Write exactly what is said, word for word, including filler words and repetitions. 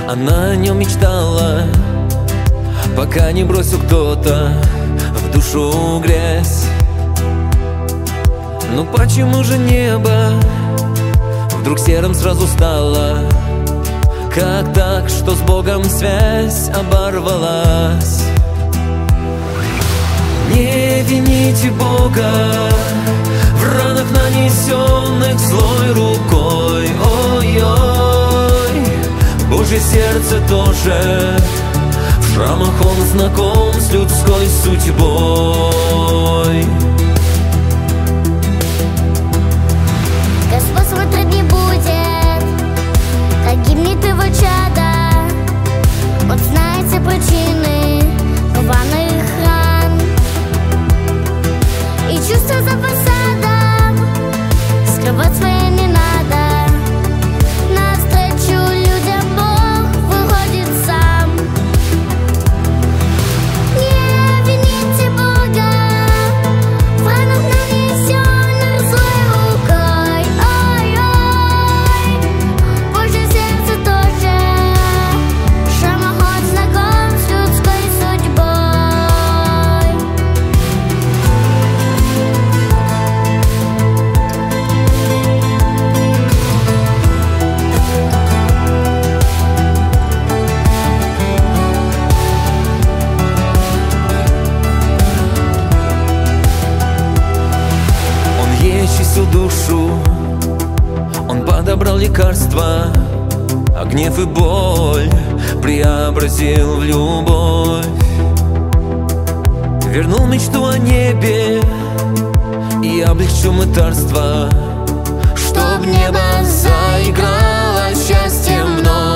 она о нем мечтала, пока не бросил кто-то в душу грязь. Ну почему же небо вдруг серым сразу стало? Как так, что с Богом связь оборвалась? Не вините Бога в ранах, нанесенных злой рукой. Ой-ой, Божье сердце тоже в шрамах, он знаком с людской судьбой. Господь смотрит, не будет, как гибнет его чадо. Он знает все причины рваных ран и чувства за фасадом скрывать свои не надо. Навстречу людям Бог выходит сам. Не вините Бога в ранах, нанесенных злой рукой. Ой-ой, Божье сердце тоже в шрамах, он знаком с людской судьбой. Он ей чистил душу, он подобрал лекарства, а гнев и боль преобразил в любовь. Вернул мечту о небе и облегчил мытарство, чтоб небо заиграло счастьем вновь.